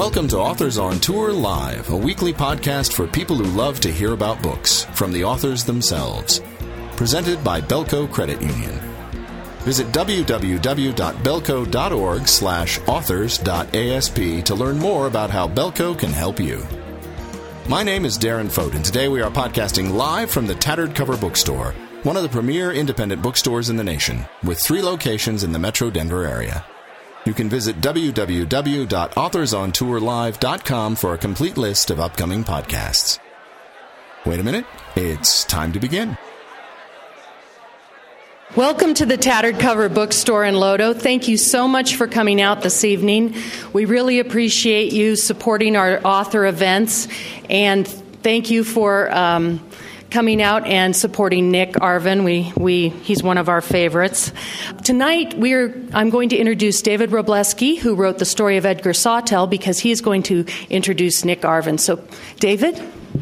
Welcome to Authors on Tour Live, a weekly podcast for people who love to hear about books from the authors themselves. Presented by Belco Credit Union. Visit www.belco.org/authors.asp to learn more about how Belco can help you. My name is Darren Fote, and today we are podcasting live from the Tattered Cover Bookstore, one of the premier independent bookstores in the nation, with 3 locations in the Metro Denver area. You can visit www.authorsontourlive.com for a complete list of upcoming podcasts. Wait a minute, it's time to begin. Welcome to the Tattered Cover Bookstore in Lodo. Thank you so much for coming out this evening. We really appreciate you supporting our author events, and thank you for coming out and supporting Nick Arvin. He's one of our favorites. Tonight, I'm going to introduce David Wroblewski, who wrote the story of Edgar Sawtelle, because he's going to introduce Nick Arvin. So, David?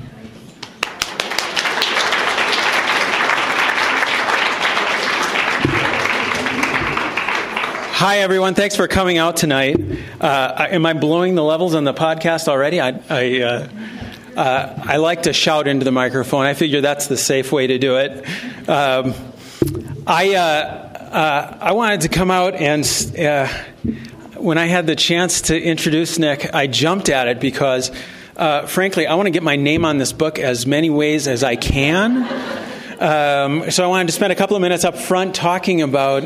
Hi, everyone. Thanks for coming out tonight. Am I blowing the levels on the podcast already? I like to shout into the microphone. I figure that's the safe way to do it. I wanted to come out and when I had the chance to introduce Nick, I jumped at it because, frankly, I want to get my name on this book as many ways as I can. So I wanted to spend a couple of minutes up front talking about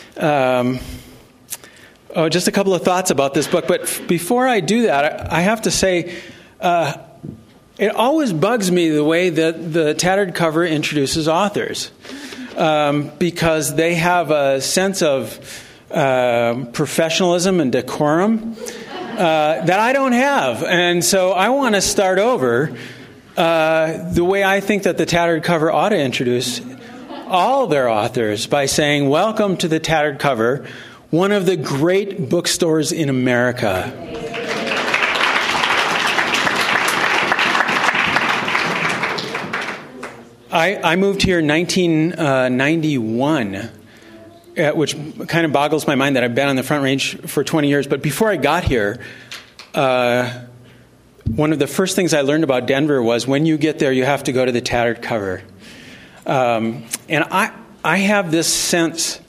just a couple of thoughts about this book. But before I do that, I have to say, it always bugs me the way that the Tattered Cover introduces authors, because they have a sense of professionalism and decorum that I don't have. And so I want to start over the way I think that the Tattered Cover ought to introduce all their authors, by saying, welcome to the Tattered Cover, one of the great bookstores in America. I moved here in 1991, which kind of boggles my mind that I've been on the Front Range for 20 years. But before I got here, one of the first things I learned about Denver was when you get there, you have to go to the Tattered Cover. And I have this sense,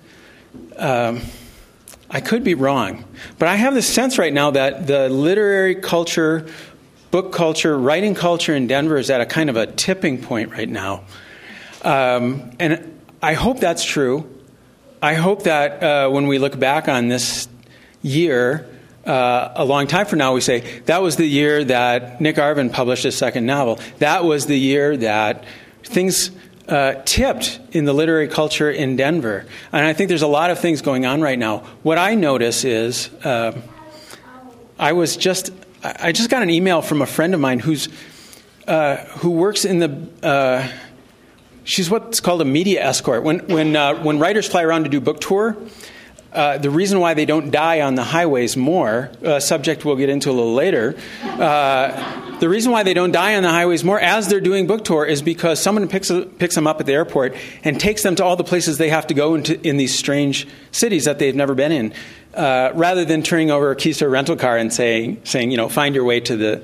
I could be wrong, but I have this sense right now that the literary culture, book culture, writing culture in Denver is at a kind of a tipping point right now. And I hope that's true. I hope that when we look back on this year, a long time from now, we say, that was the year that Nick Arvin published his second novel. That was the year that things tipped in the literary culture in Denver. And I think there's a lot of things going on right now. What I notice is I just got an email from a friend of mine who works in the she's what's called a media escort. When writers fly around to do book tour, the reason why they don't die on the highways more, a subject we'll get into a little later, the reason why they don't die on the highways more as they're doing book tour is because someone picks them up at the airport and takes them to all the places they have to go in these strange cities that they've never been in, rather than turning over keys to a rental car and saying, find your way to the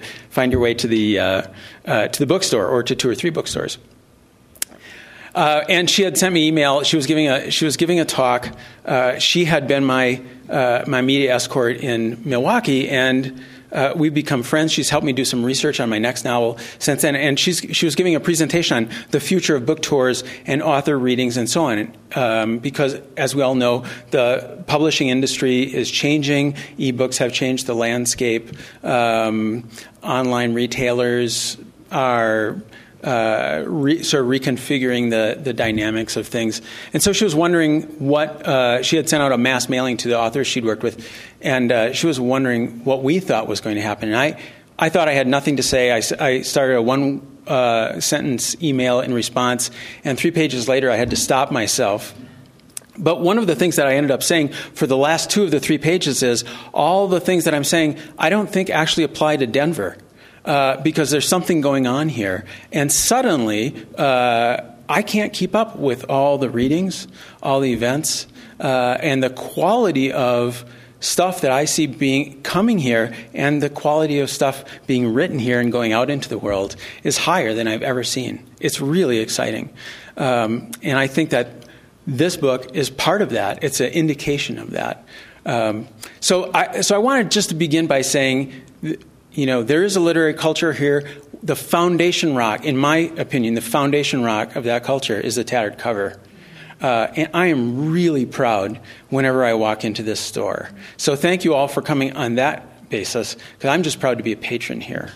bookstore or to 2 or 3 bookstores. And she had sent me email. She was giving a talk. She had been my media escort in Milwaukee, and we've become friends. She's helped me do some research on my next novel since then. And she was giving a presentation on the future of book tours and author readings and so on. Because, as we all know, the publishing industry is changing. E-books have changed the landscape. Online retailers are sort of reconfiguring the dynamics of things. And so she was wondering what she had sent out a mass mailing to the authors she'd worked with, and she was wondering what we thought was going to happen. And I thought I had nothing to say. I started a one-sentence email in response, and 3 pages later I had to stop myself. But one of the things that I ended up saying for the last 2 of the 3 pages is all the things that I'm saying I don't think actually apply to Denver. Because there's something going on here. And suddenly, I can't keep up with all the readings, all the events, and the quality of stuff that I see coming here and the quality of stuff being written here and going out into the world is higher than I've ever seen. It's really exciting. And I think that this book is part of that. It's an indication of that. So I wanted just to begin by saying, there is a literary culture here. The foundation rock, in my opinion, the foundation rock of that culture is the tattered cover. And I am really proud whenever I walk into this store. So thank you all for coming on that basis, because I'm just proud to be a patron here.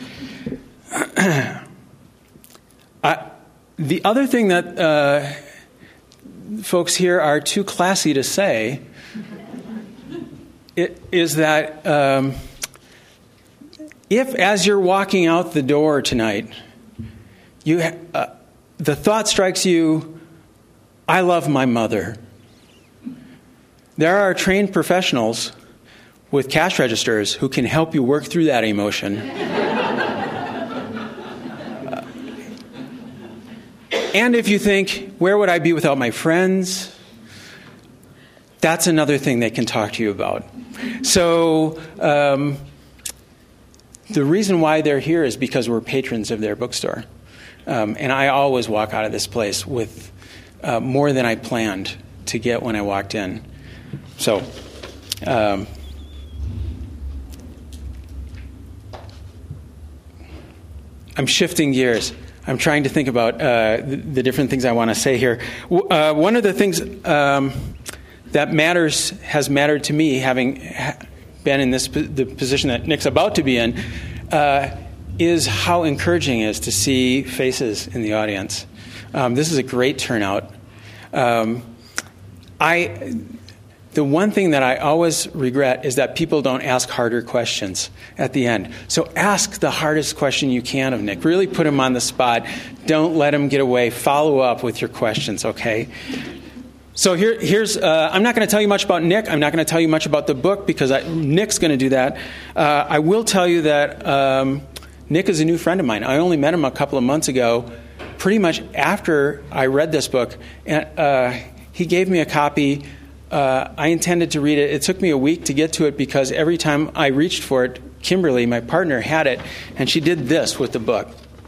The other thing that folks here are too classy to say is that if, as you're walking out the door tonight, the thought strikes you, I love my mother. There are trained professionals with cash registers who can help you work through that emotion. And if you think, where would I be without my friends? That's another thing they can talk to you about. So the reason why they're here is because we're patrons of their bookstore. And I always walk out of this place with more than I planned to get when I walked in. So I'm shifting gears. I'm trying to think about the different things I want to say here. One of the things that has mattered to me, having been in the position that Nick's about to be in, is how encouraging it is to see faces in the audience. This is a great turnout. The one thing that I always regret is that people don't ask harder questions at the end. So ask the hardest question you can of Nick. Really put him on the spot. Don't let him get away. Follow up with your questions, okay? So here's I'm not going to tell you much about Nick. I'm not going to tell you much about the book because Nick's going to do that. I will tell you that Nick is a new friend of mine. I only met him a couple of months ago, pretty much after I read this book. And he gave me a copy. I intended to read it. It took me a week to get to it because every time I reached for it, Kimberly, my partner, had it, and she did this with the book,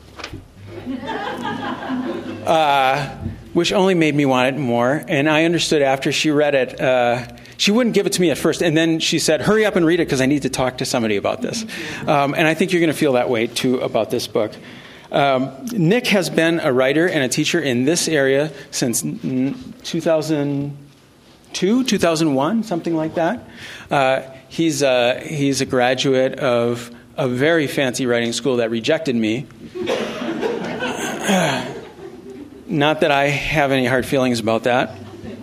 which only made me want it more. And I understood after she read it, she wouldn't give it to me at first, and then she said, hurry up and read it because I need to talk to somebody about this. And I think you're going to feel that way, too, about this book. Nick has been a writer and a teacher in this area since 2001, something like that. He's a graduate of a very fancy writing school that rejected me. Not that I have any hard feelings about that.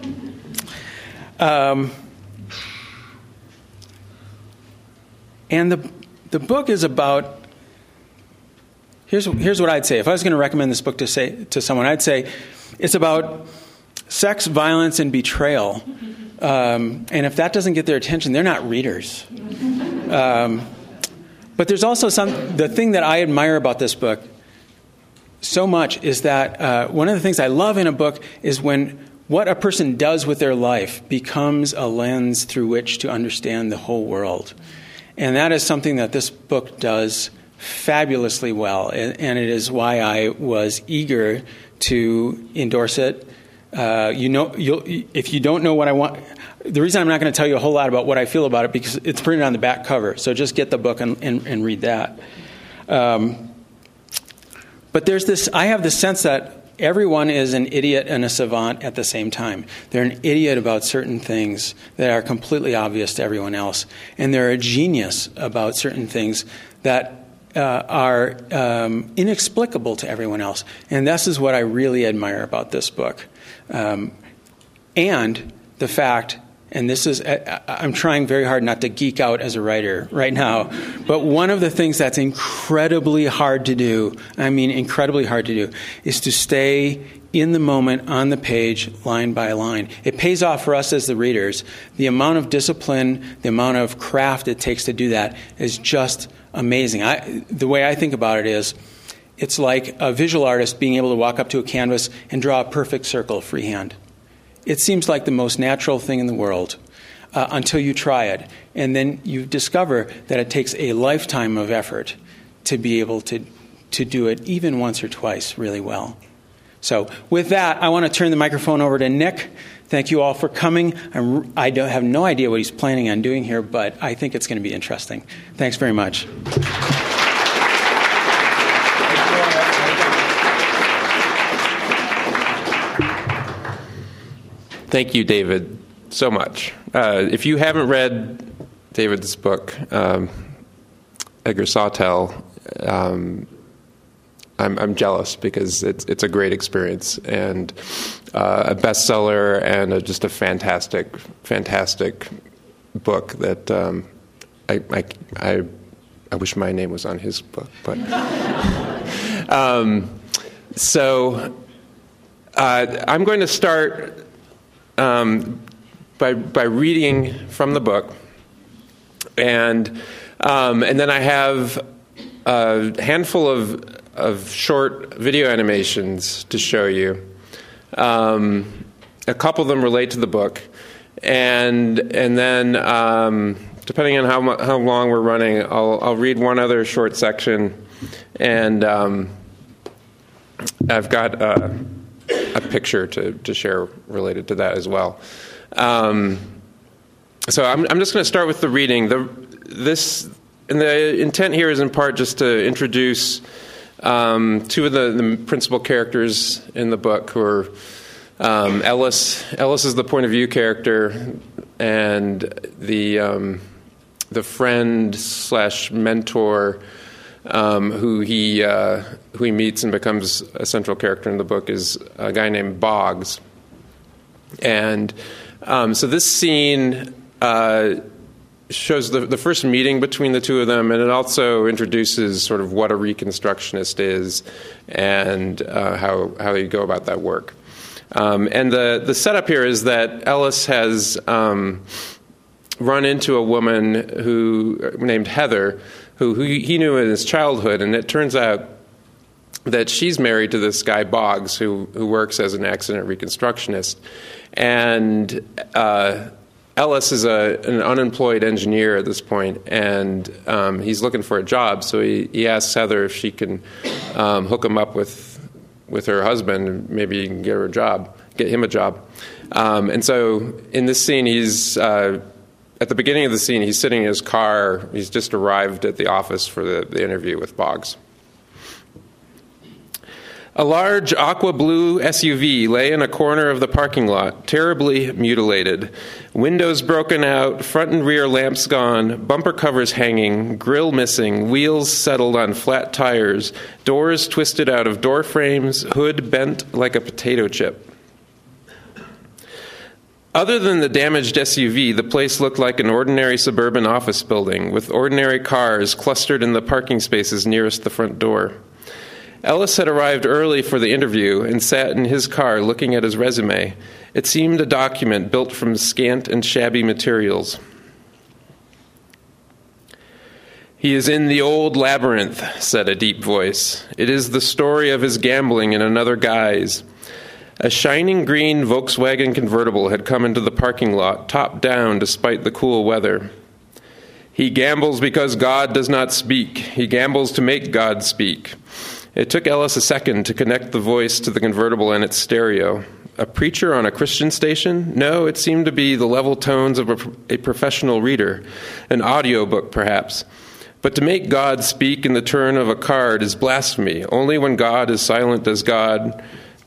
And the book is about. Here's what I'd say. If I was going to recommend this book to someone, I'd say it's about sex, violence, and betrayal. And if that doesn't get their attention, they're not readers. But there's also the thing that I admire about this book so much is that one of the things I love in a book is when what a person does with their life becomes a lens through which to understand the whole world. And that is something that this book does fabulously well, and it is why I was eager to endorse it. If you don't know what I want, the reason I'm not going to tell you a whole lot about what I feel about it because it's printed on the back cover. So just get the book and read that. But there's this. I have this sense that everyone is an idiot and a savant at the same time. They're an idiot about certain things that are completely obvious to everyone else, and they're a genius about certain things that are inexplicable to everyone else. And this is what I really admire about this book. And the fact, and this is, I'm trying very hard not to geek out as a writer right now, but one of the things that's incredibly hard to do, is to stay in the moment on the page, line by line. It pays off for us as the readers. The amount of discipline, the amount of craft it takes to do that is just amazing. The way I think about it is, it's like a visual artist being able to walk up to a canvas and draw a perfect circle freehand. It seems like the most natural thing in the world. until you try it. And then you discover that it takes a lifetime of effort to be able to do it even once or twice really well. So with that, I want to turn the microphone over to Nick. Thank you all for coming. I have no idea what he's planning on doing here, but I think it's going to be interesting. Thanks very much. Thank you, David, so much. If you haven't read David's book, Edgar Sawtelle, I'm jealous because it's a great experience and a bestseller and just a fantastic book that I wish my name was on his book, but so I'm going to start by reading from the book, and then I have a handful of short video animations to show you. A couple of them relate to the book, and then depending on how long we're running, I'll read one other short section, and I've got a picture to share related to that as well. So I'm just going to start with the reading. The intent here is in part just to introduce two of the principal characters in the book, who are Ellis. Ellis is the point of view character, and the friend / mentor who he meets and becomes a central character in the book is a guy named Boggs. And so this scene shows the first meeting between the two of them, and it also introduces sort of what a Reconstructionist is and how you go about that work. And the setup here is that Ellis has run into a woman named Heather, who he knew in his childhood, and it turns out that she's married to this guy Boggs, who works as an accident reconstructionist, and Ellis is an unemployed engineer at this point, and he's looking for a job. So he asks Heather if she can hook him up with her husband, and maybe he can get him a job. And so in this scene, he's at the beginning of the scene, he's sitting in his car. He's just arrived at the office for the interview with Boggs. A large aqua blue SUV lay in a corner of the parking lot, terribly mutilated. Windows broken out, front and rear lamps gone, bumper covers hanging, grille missing, wheels settled on flat tires, doors twisted out of door frames, hood bent like a potato chip. Other than the damaged SUV, the place looked like an ordinary suburban office building, with ordinary cars clustered in the parking spaces nearest the front door. Ellis had arrived early for the interview and sat in his car looking at his resume. It seemed a document built from scant and shabby materials. "He is in the old labyrinth," said a deep voice. "It is the story of his gambling in another guise." A shining green Volkswagen convertible had come into the parking lot, top down despite the cool weather. "He gambles because God does not speak. He gambles to make God speak." It took Ellis a second to connect the voice to the convertible and its stereo. A preacher on a Christian station? No, it seemed to be the level tones of a professional reader, an audiobook perhaps. But to make God speak in the turn of a card is blasphemy. Only when God is silent does God.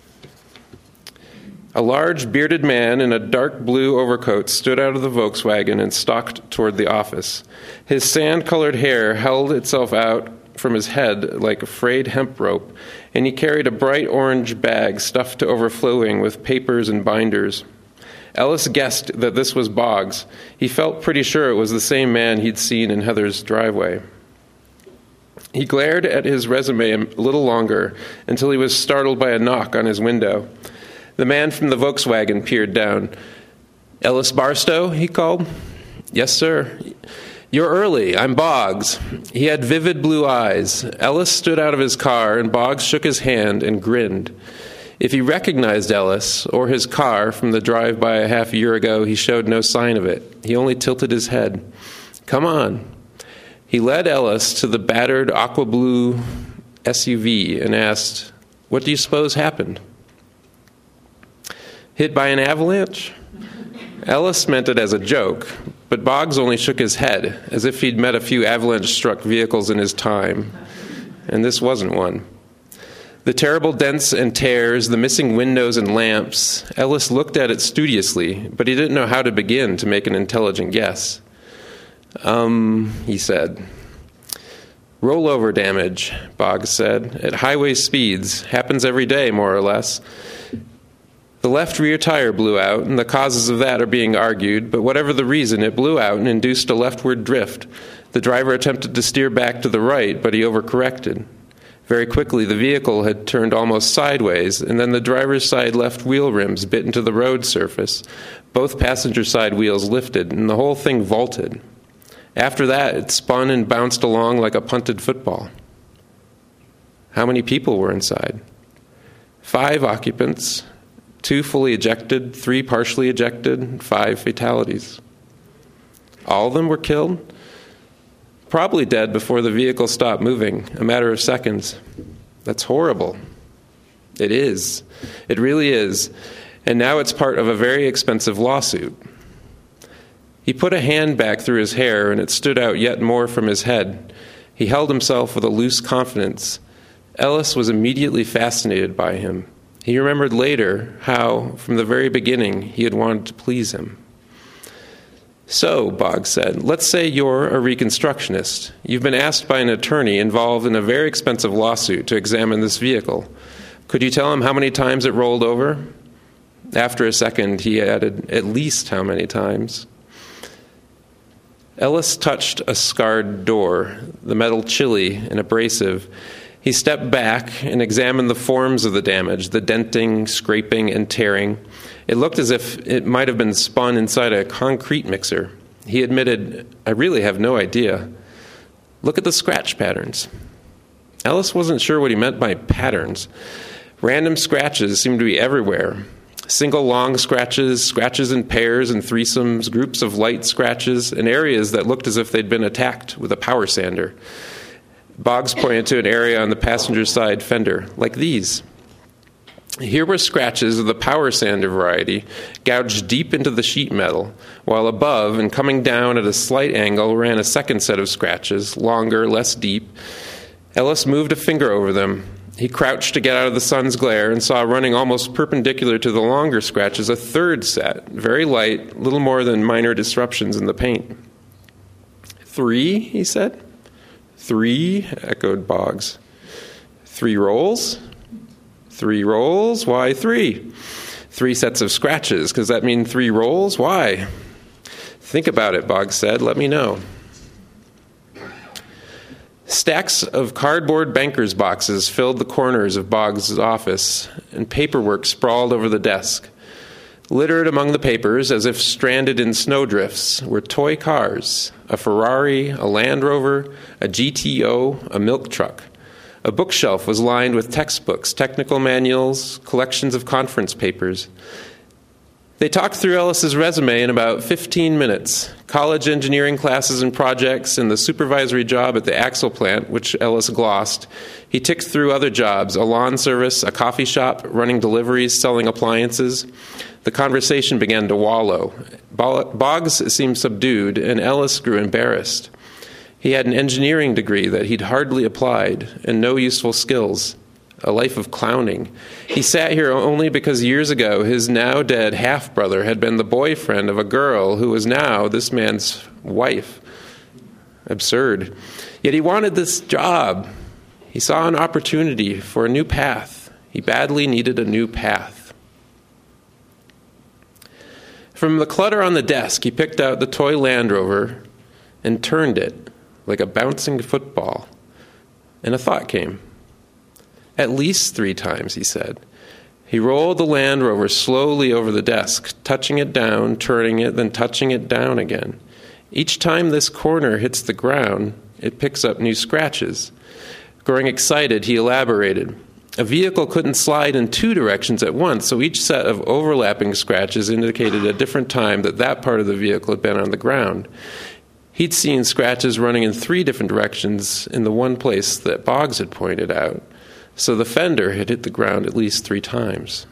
A large, bearded man in a dark blue overcoat stood out of the Volkswagen and stalked toward the office. His sand-colored hair held itself out from his head like a frayed hemp rope, and he carried a bright orange bag stuffed to overflowing with papers and binders. Ellis guessed that this was Boggs. He felt pretty sure it was the same man he'd seen in Heather's driveway. He glared at his resume a little longer until he was startled by a knock on his window. The man from the Volkswagen peered down. "Ellis Barstow?" he called. "Yes, sir." "You're early. I'm Boggs." He had vivid blue eyes. Ellis stood out of his car, and Boggs shook his hand and grinned. If he recognized Ellis or his car from the drive-by a half year ago, he showed no sign of it. He only tilted his head. "Come on." He led Ellis to the battered aqua blue SUV and asked, "What do you suppose happened?" "Hit by an avalanche?" Ellis meant it as a joke, but Boggs only shook his head, as if he'd met a few avalanche-struck vehicles in his time, and this wasn't one. The terrible dents and tears, the missing windows and lamps, Ellis looked at it studiously, but he didn't know how to begin to make an intelligent guess. He said. "Rollover damage," Boggs said, "at highway speeds. Happens every day, more or less. The left rear tire blew out, and the causes of that are being argued, but whatever the reason, it blew out and induced a leftward drift. The driver attempted to steer back to the right, but he overcorrected. Very quickly, the vehicle had turned almost sideways, and then the driver's side left wheel rims bit into the road surface. Both passenger side wheels lifted, and the whole thing vaulted. After that, it spun and bounced along like a punted football." "How many people were inside?" 5 occupants, 2 fully ejected, 3 partially ejected, 5 fatalities." "All of them were killed?" "Probably dead before the vehicle stopped moving, a matter of seconds." "That's horrible." "It is. It really is. And now it's part of a very expensive lawsuit." He put a hand back through his hair, and it stood out yet more from his head. He held himself with a loose confidence. Ellis was immediately fascinated by him. He remembered later how, from the very beginning, he had wanted to please him. "So," Boggs said, "let's say you're a reconstructionist. You've been asked by an attorney involved in a very expensive lawsuit to examine this vehicle. Could you tell him how many times it rolled over?" After a second, he added, "At least how many times?" Ellis touched a scarred door, the metal chilly and abrasive. He stepped back and examined the forms of the damage, the denting, scraping, and tearing. It looked as if it might have been spun inside a concrete mixer. He admitted, "I really have no idea. Look at the scratch patterns." Ellis wasn't sure what he meant by patterns. Random scratches seemed to be everywhere. Single long scratches, scratches in pairs and threesomes, groups of light scratches, and areas that looked as if they'd been attacked with a power sander. Boggs pointed to an area on the passenger side fender, like these. Here were scratches of the power sander variety, gouged deep into the sheet metal, while above and coming down at a slight angle ran a second set of scratches, longer, less deep. Ellis moved a finger over them. He crouched to get out of the sun's glare and saw running almost perpendicular to the longer scratches a third set, very light, little more than minor disruptions in the paint. "3, he said. "3, echoed Boggs. "3 rolls? 3 rolls? Why 3? 3 sets of scratches. Does that mean 3 rolls? Why?" "Think about it," Boggs said. "Let me know." Stacks of cardboard banker's boxes filled the corners of Boggs' office, and paperwork sprawled over the desk. Littered among the papers, as if stranded in snowdrifts, were toy cars, a Ferrari, a Land Rover, a GTO, a milk truck. A bookshelf was lined with textbooks, technical manuals, collections of conference papers. They talked through Ellis's resume in about 15 minutes. College engineering classes and projects, and the supervisory job at the axle plant, which Ellis glossed. He ticked through other jobs, a lawn service, a coffee shop, running deliveries, selling appliances. The conversation began to wallow. Boggs seemed subdued, and Ellis grew embarrassed. He had an engineering degree that he'd hardly applied, and no useful skills. A life of clowning. He sat here only because years ago his now-dead half-brother had been the boyfriend of a girl who was now this man's wife. Absurd. Yet he wanted this job. He saw an opportunity for a new path. He badly needed a new path. From the clutter on the desk, he picked out the toy Land Rover and turned it like a bouncing football. And a thought came. "At least 3 times, he said. He rolled the Land Rover slowly over the desk, touching it down, turning it, then touching it down again. Each time this corner hits the ground, it picks up new scratches. Growing excited, he elaborated. A vehicle couldn't slide in two directions at once, so each set of overlapping scratches indicated a different time that part of the vehicle had been on the ground. He'd seen scratches running in three different directions in the one place that Boggs had pointed out, so the fender had hit the ground at least 3 times.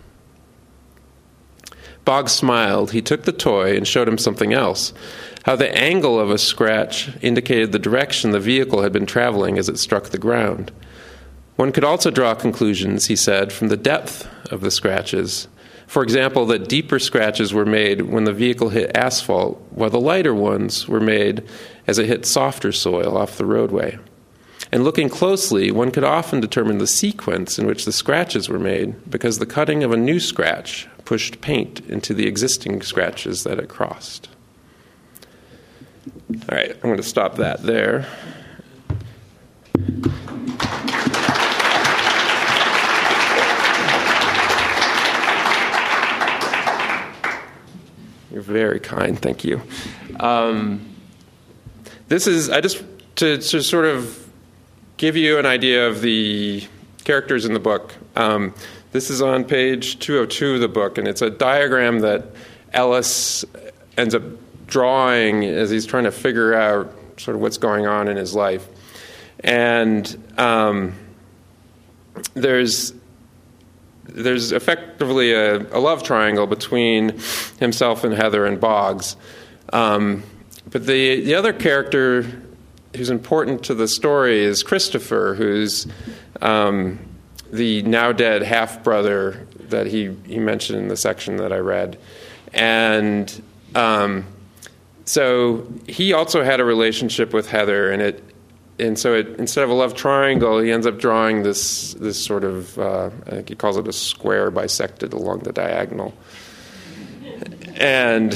Boggs smiled. He took the toy and showed him something else, how the angle of a scratch indicated the direction the vehicle had been traveling as it struck the ground. One could also draw conclusions, he said, from the depth of the scratches. For example, that deeper scratches were made when the vehicle hit asphalt, while the lighter ones were made as it hit softer soil off the roadway. And looking closely, one could often determine the sequence in which the scratches were made, because the cutting of a new scratch pushed paint into the existing scratches that it crossed. All right, I'm going to stop that there. You're very kind, thank you. This is, to sort of give you an idea of the characters in the book. This is on page 202 of the book, and it's a diagram that Ellis ends up drawing as he's trying to figure out sort of what's going on in his life. And there's effectively a love triangle between himself and Heather and Boggs. But the other character who's important to the story is Christopher, who's the now dead half-brother that he mentioned in the section that I read. And so he also had a relationship with Heather, and so instead of a love triangle, he ends up drawing this sort of, I think he calls it a square bisected along the diagonal. And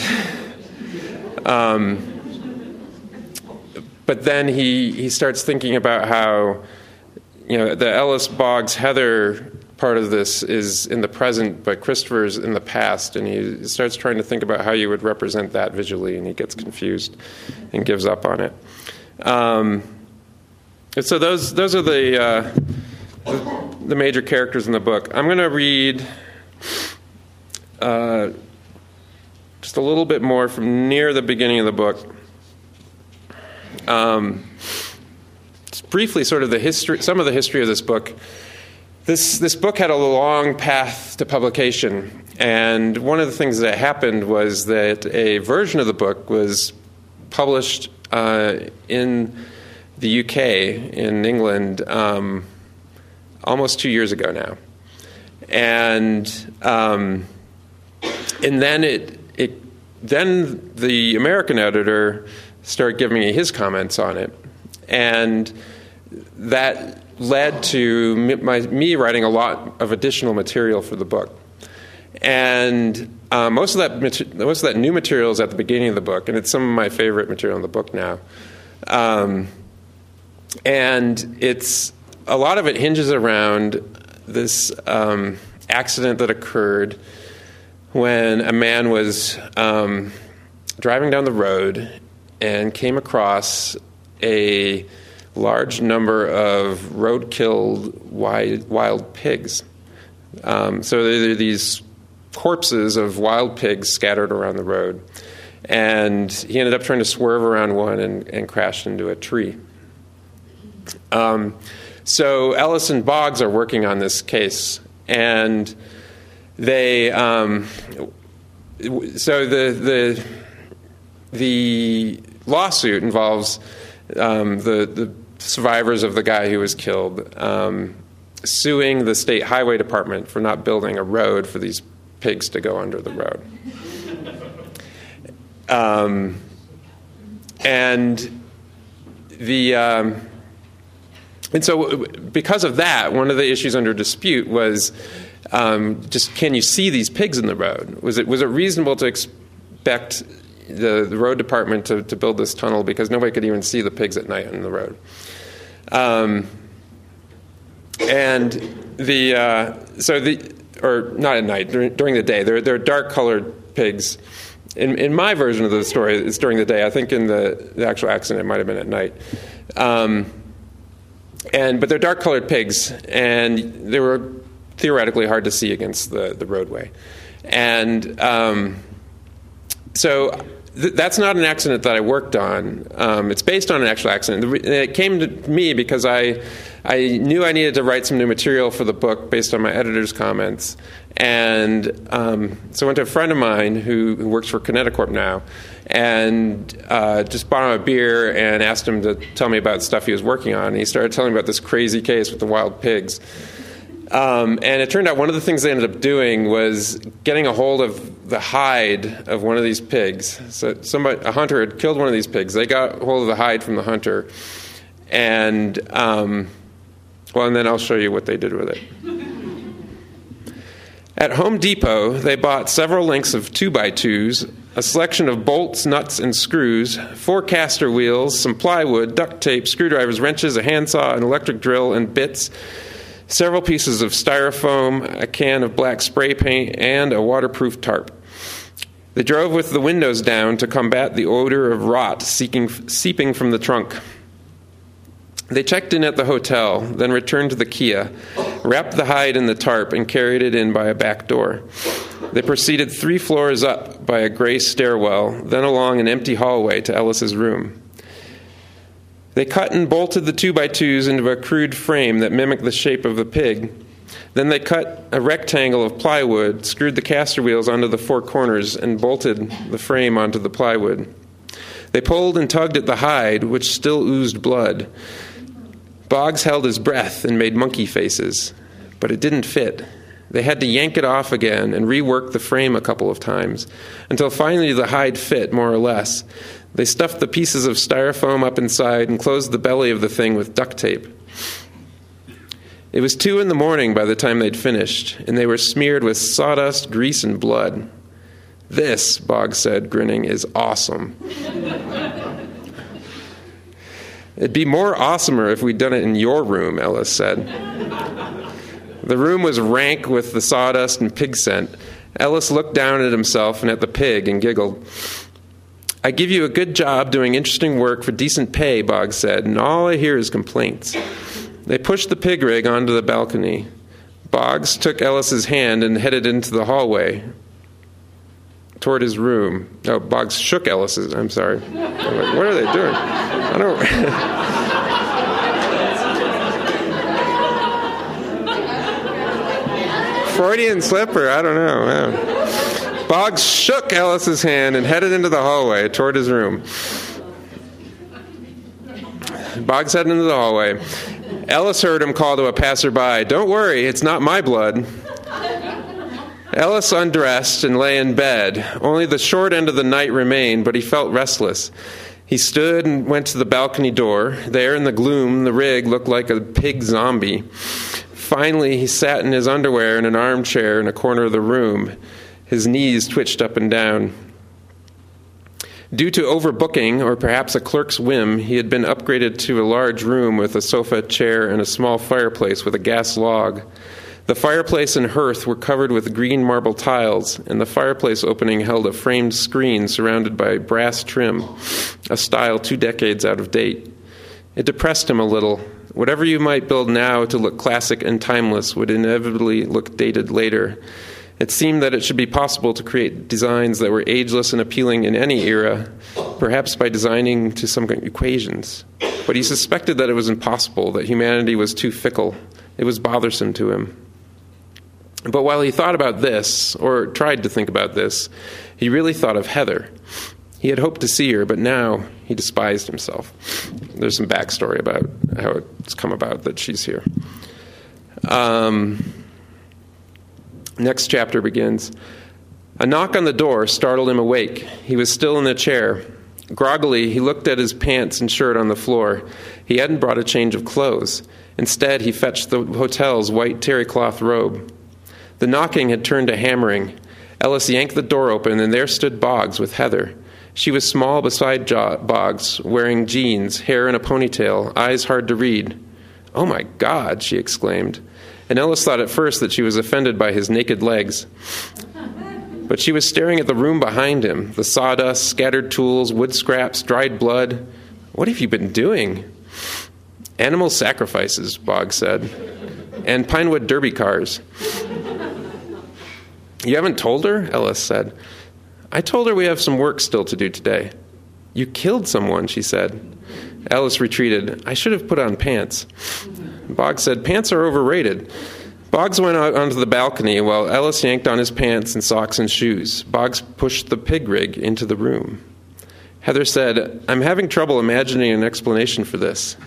but then he starts thinking about how, the Ellis Boggs Heather part of this is in the present, but Christopher's in the past, and he starts trying to think about how you would represent that visually, and he gets confused and gives up on it. And so those are the major characters in the book. I'm going to read just a little bit more from near the beginning of the book. Just briefly, sort of some of the history of this book. This book had a long path to publication, and one of the things that happened was that a version of the book was published in the UK, in England, almost 2 years ago now. And then the American editor started giving me his comments on it, and that led to me writing a lot of additional material for the book. And most of that new material is at the beginning of the book, and it's some of my favorite material in the book now. And a lot of it hinges around this accident that occurred when a man was driving down the road and came across a large number of roadkill wild pigs. So there are these corpses of wild pigs scattered around the road. And he ended up trying to swerve around one and crashed into a tree. So Ellis and Boggs are working on this case, and they so the lawsuit involves the survivors of the guy who was killed suing the state highway department for not building a road for these pigs to go under the road. And so because of that, one of the issues under dispute was just, can you see these pigs in the road? Was it reasonable to expect the road department to build this tunnel because nobody could even see the pigs at night on the road? Or not at night, during the day. They're dark-colored pigs. In my version of the story, it's during the day. I think in the actual accident, it might have been at night. But they're dark-colored pigs, and they were theoretically hard to see against the roadway. And that's not an accident that I worked on. It's based on an actual accident. It came to me because I knew I needed to write some new material for the book based on my editor's comments. And so I went to a friend of mine who works for Kineticorp now, and just bought him a beer and asked him to tell me about stuff he was working on. And he started telling me about this crazy case with the wild pigs. And it turned out one of the things they ended up doing was getting a hold of the hide of one of these pigs. So a hunter had killed one of these pigs. They got hold of the hide from the hunter. And, and then I'll show you what they did with it. At Home Depot, they bought several lengths of 2x2s, a selection of bolts, nuts, and screws, 4 caster wheels, some plywood, duct tape, screwdrivers, wrenches, a handsaw, an electric drill, and bits, several pieces of styrofoam, a can of black spray paint, and a waterproof tarp. They drove with the windows down to combat the odor of rot seeping from the trunk. They checked in at the hotel, then returned to the Kia, wrapped the hide in the tarp, and carried it in by a back door. They proceeded 3 floors up by a gray stairwell, then along an empty hallway to Ellis's room. They cut and bolted the 2x2s into a crude frame that mimicked the shape of the pig. Then they cut a rectangle of plywood, screwed the caster wheels onto the 4 corners, and bolted the frame onto the plywood. They pulled and tugged at the hide, which still oozed blood. Boggs held his breath and made monkey faces, but it didn't fit. They had to yank it off again and rework the frame a couple of times, until finally the hide fit, more or less. They stuffed the pieces of styrofoam up inside and closed the belly of the thing with duct tape. It was 2 a.m. by the time they'd finished, and they were smeared with sawdust, grease, and blood. "This," Boggs said, grinning, "is awesome." "It'd be more awesomer if we'd done it in your room," Ellis said. The room was rank with the sawdust and pig scent. Ellis looked down at himself and at the pig and giggled. "I give you a good job doing interesting work for decent pay," Boggs said, "and all I hear is complaints." They pushed the pig rig onto the balcony. Boggs took Ellis's hand and headed into the hallway toward his room. Oh, Boggs shook Ellis's. I'm sorry. I'm like, what are they doing? I don't... Freudian slipper, I don't know. Yeah. Boggs shook Ellis's hand and headed into the hallway toward his room. Boggs headed into the hallway. Ellis heard him call to a passerby, "Don't worry, it's not my blood." Ellis undressed and lay in bed. Only the short end of the night remained, but he felt restless. He stood and went to the balcony door. There in the gloom, the rig looked like a pig zombie. Finally, he sat in his underwear in an armchair in a corner of the room. His knees twitched up and down. Due to overbooking, or perhaps a clerk's whim, he had been upgraded to a large room with a sofa, chair, and a small fireplace with a gas log. The fireplace and hearth were covered with green marble tiles, and the fireplace opening held a framed screen surrounded by brass trim, a style 2 decades out of date. It depressed him a little. Whatever you might build now to look classic and timeless would inevitably look dated later. It seemed that it should be possible to create designs that were ageless and appealing in any era, perhaps by designing to some equations. But he suspected that it was impossible, that humanity was too fickle. It was bothersome to him. But while he thought about this, or tried to think about this, he really thought of Heather. He had hoped to see her, but now he despised himself. There's some backstory about how it's come about that she's here. Next chapter begins. A knock on the door startled him awake. He was still in the chair. Groggily, he looked at his pants and shirt on the floor. He hadn't brought a change of clothes. Instead, he fetched the hotel's white terry cloth robe. The knocking had turned to hammering. Ellis yanked the door open, and there stood Boggs with Heather. She was small beside Boggs, wearing jeans, hair in a ponytail, eyes hard to read. "Oh, my God," she exclaimed. And Ellis thought at first that she was offended by his naked legs. But she was staring at the room behind him, the sawdust, scattered tools, wood scraps, dried blood. "What have you been doing?" Animal sacrifices, Boggs said. And Pinewood Derby cars. You haven't told her? Ellis said. I told her we have some work still to do today. You killed someone, she said. Ellis retreated. I should have put on pants. Boggs said, pants are overrated. Boggs went out onto the balcony while Ellis yanked on his pants and socks and shoes. Boggs pushed the pig rig into the room. Heather said, I'm having trouble imagining an explanation for this.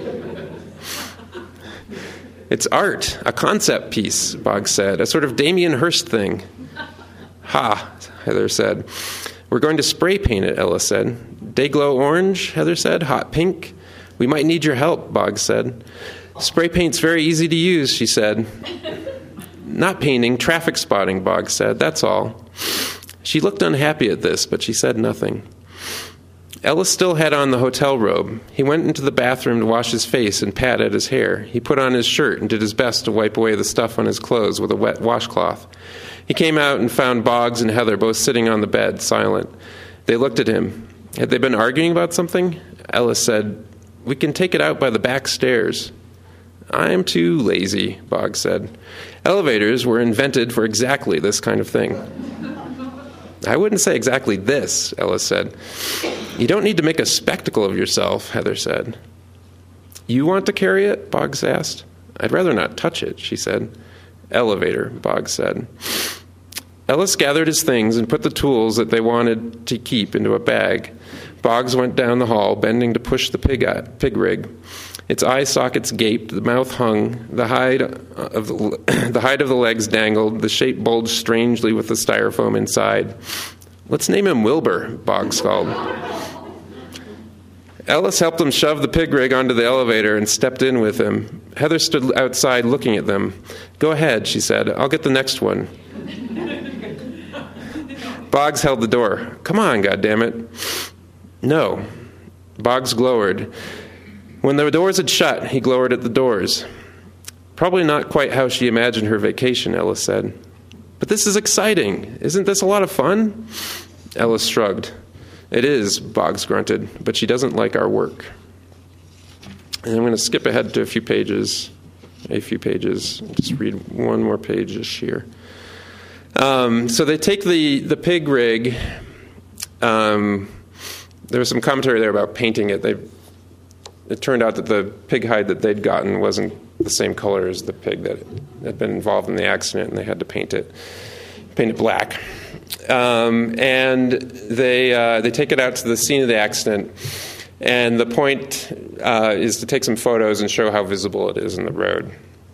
It's art, a concept piece, Boggs said, a sort of Damien Hirst thing. Ha, Heather said. We're going to spray paint it, Ellis said. Dayglow orange, Heather said. Hot pink. We might need your help, Boggs said. Spray paint's very easy to use, she said. Not painting, traffic spotting, Boggs said. That's all. She looked unhappy at this, but she said nothing. Ellis still had on the hotel robe. He went into the bathroom to wash his face and pat at his hair. He put on his shirt and did his best to wipe away the stuff on his clothes with a wet washcloth. He came out and found Boggs and Heather both sitting on the bed, silent. They looked at him. Had they been arguing about something? Ellis said, We can take it out by the back stairs. I'm too lazy, Boggs said. Elevators were invented for exactly this kind of thing. I wouldn't say exactly this, Ellis said. You don't need to make a spectacle of yourself, Heather said. You want to carry it? Boggs asked. I'd rather not touch it, she said. Elevator, Boggs said. Ellis gathered his things and put the tools that they wanted to keep into a bag. Boggs went down the hall, bending to push the pig rig. Its eye sockets gaped, the mouth hung, the hide of the legs dangled, the shape bulged strangely with the styrofoam inside. Let's name him Wilbur, Boggs called. Ellis helped him shove the pig rig onto the elevator and stepped in with him. Heather stood outside looking at them. Go ahead, she said. I'll get the next one. Boggs held the door. Come on, goddammit. No. Boggs glowered. When the doors had shut, he glowered at the doors. Probably not quite how she imagined her vacation, Ellis said. But this is exciting. Isn't this a lot of fun? Ellis shrugged. It is, Boggs grunted, but she doesn't like our work. And I'm going to skip ahead to a few pages. Just read one more page here. So they take the pig rig. There was some commentary there about painting it. It turned out that the pig hide that they'd gotten wasn't the same color as the pig that had been involved in the accident, and they had to paint it black. And they take it out to the scene of the accident, and the point is to take some photos and show how visible it is in the road.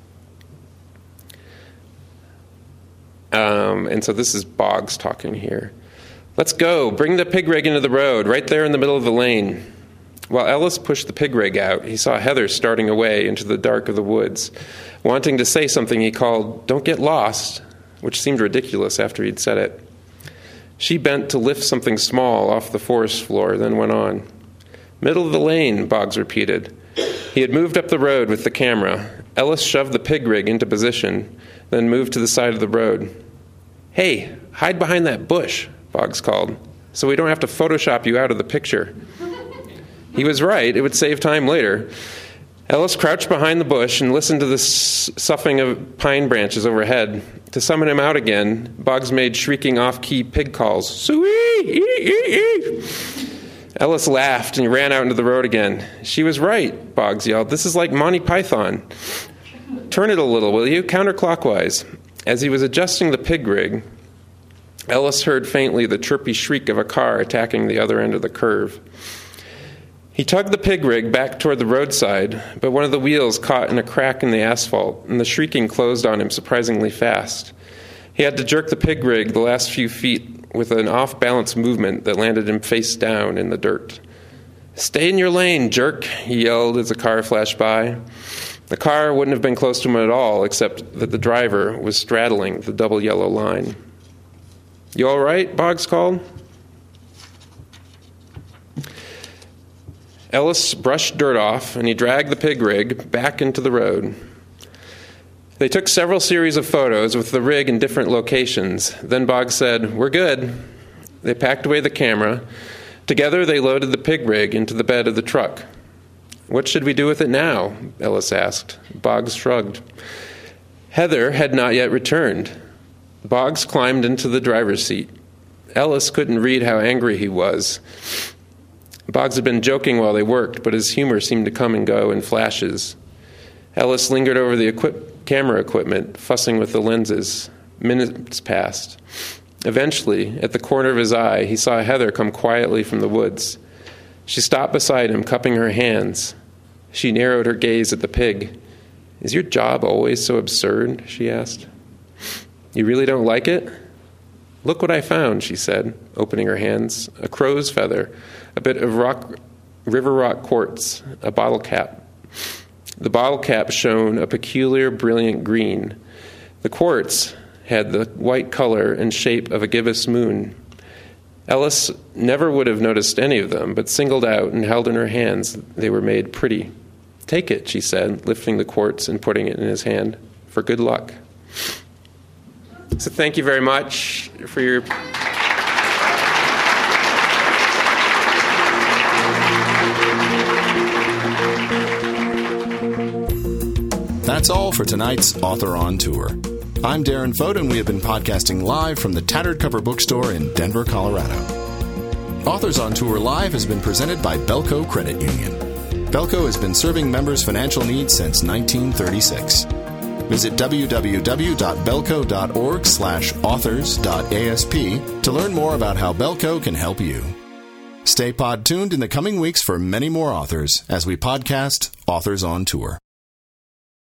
And so this is Boggs talking here. Let's go. Bring the pig rig into the road, right there in the middle of the lane. While Ellis pushed the pig rig out, he saw Heather starting away into the dark of the woods. Wanting to say something, he called, "Don't get lost," which seemed ridiculous after he'd said it. She bent to lift something small off the forest floor, then went on. Middle of the lane, Boggs repeated. He had moved up the road with the camera. Ellis shoved the pig rig into position, then moved to the side of the road. Hey, hide behind that bush, Boggs called, so we don't have to Photoshop you out of the picture. He was right. It would save time later. Ellis crouched behind the bush and listened to the soughing of pine branches overhead. To summon him out again, Boggs made shrieking off-key pig calls. Soo-ee! Ellis laughed and ran out into the road again. She was right, Boggs yelled. This is like Monty Python. Turn it a little, will you? Counterclockwise. As he was adjusting the pig rig, Ellis heard faintly the chirpy shriek of a car attacking the other end of the curve. He tugged the pig rig back toward the roadside, but one of the wheels caught in a crack in the asphalt, and the shrieking closed on him surprisingly fast. He had to jerk the pig rig the last few feet with an off-balance movement that landed him face down in the dirt. Stay in your lane, jerk, he yelled as a car flashed by. The car wouldn't have been close to him at all, except that the driver was straddling the double yellow line. You all right? Boggs called. Ellis brushed dirt off, and he dragged the pig rig back into the road. They took several series of photos with the rig in different locations. Then Boggs said, "We're good." They packed away the camera. Together they loaded the pig rig into the bed of the truck. "What should we do with it now?" Ellis asked. Boggs shrugged. Heather had not yet returned. Boggs climbed into the driver's seat. Ellis couldn't read how angry he was. Boggs had been joking while they worked, but his humor seemed to come and go in flashes. Ellis lingered over the camera equipment, fussing with the lenses. Minutes passed. Eventually, at the corner of his eye, he saw Heather come quietly from the woods. She stopped beside him, cupping her hands. She narrowed her gaze at the pig. "Is your job always so absurd?" she asked. "You really don't like it?" "Look what I found," she said, opening her hands. A crow's feather, a bit of river rock quartz, a bottle cap. The bottle cap shone a peculiar, brilliant green. The quartz had the white color and shape of a gibbous moon. Ellis never would have noticed any of them, but singled out and held in her hands they were made pretty. "Take it," she said, lifting the quartz and putting it in his hand. "For good luck." So thank you very much for your... That's all for tonight's Author on Tour. I'm Darren Fote, and we have been podcasting live from the Tattered Cover Bookstore in Denver, Colorado. Authors on Tour Live has been presented by Belco Credit Union. Belco has been serving members' financial needs since 1936. Visit www.belco.org/authors.asp to learn more about how Belco can help you. Stay pod tuned in the coming weeks for many more authors as we podcast Authors on Tour.